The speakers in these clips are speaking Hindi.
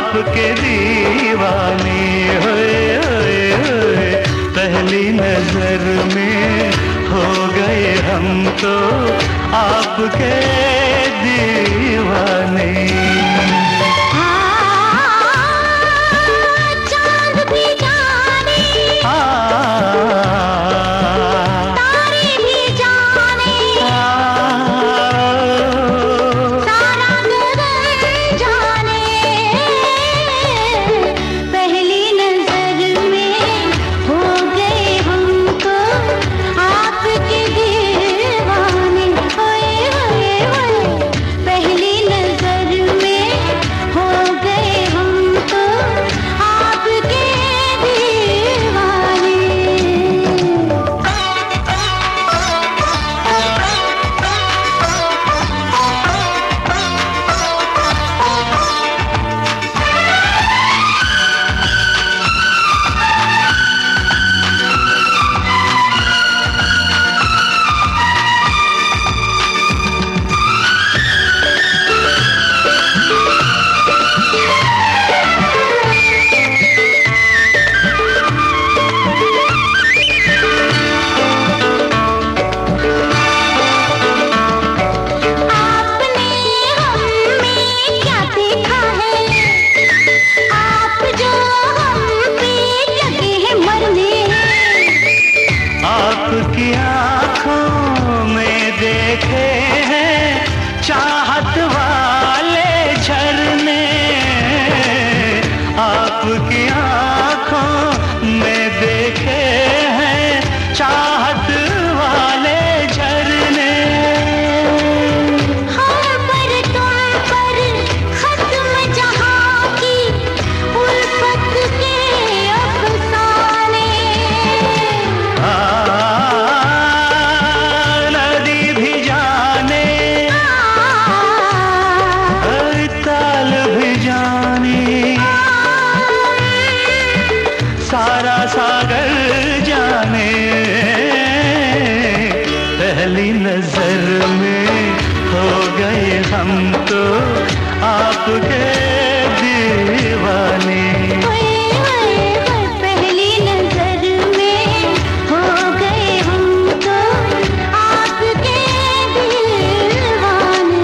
आपके दीवाने। होए होए होए, पहली नजर में हो गए हम तो आपके दीवाने। आपकी आँखों में देखे हैं चाहत वाले झरने। आपकी आँखों में देखे हैं चाहत वाले झरने। हम पर तुम पर खत्म जहाँ की उल्फत के अफसाने। सारा सागर जाने, पहली नजर में हो गए हम तो आपके दीवाने। पहली नजर में हो गए हम तो आपके दीवाने।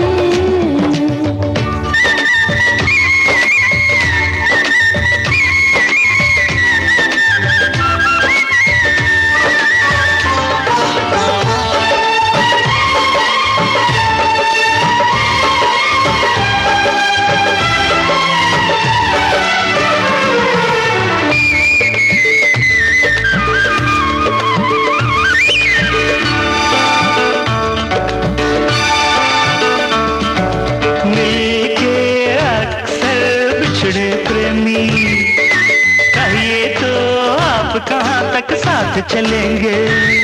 प्रेमी कहिए तो आप कहाँ तक साथ चलेंगे?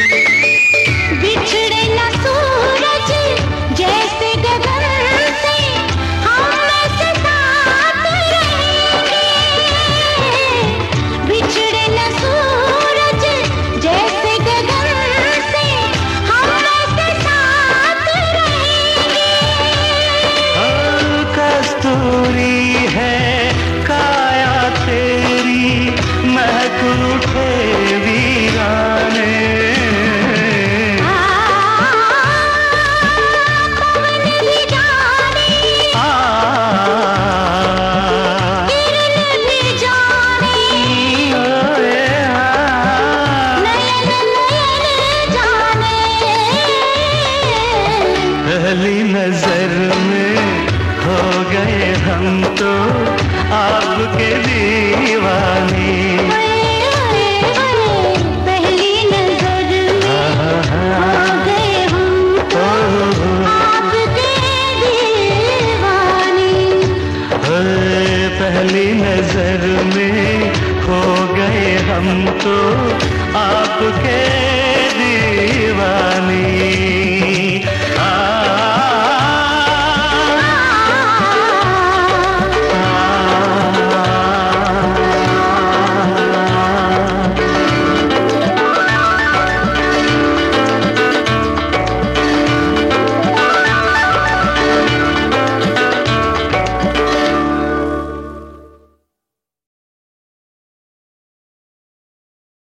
बिछड़े न सूरज जैसे गगन से हम ऐसे साथ रहेंगे। बिछड़े न सूरज जैसे गगन से हम ऐसे साथ रहेंगे। कस्तूरी है काया तेरी, महक उठे वीराने। पवन भी जाने, किरण भी जाने, नयन नयन जाने। पहली नजर में हो गए हम तो आपके दीवाने। पहली नजर में हो गए हम तो आपके दीवाने। पहली नजर में हो गए हम तो